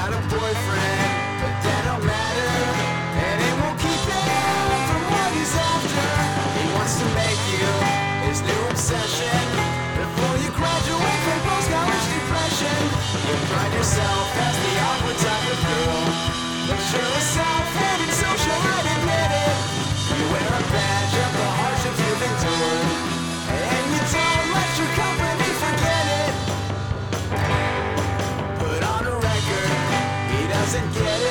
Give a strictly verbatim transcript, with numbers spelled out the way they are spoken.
got a boyfriend, but that don't matter, and it won't keep him from what he's after. He wants to make you his new obsession before you graduate from post-college depression. You pride yourself as the awkward type of girl, but you're a self-hating socialite, admit it. You wear a badge of the hardships you've endured, and you don't let your company forget it. Put on a record, he doesn't get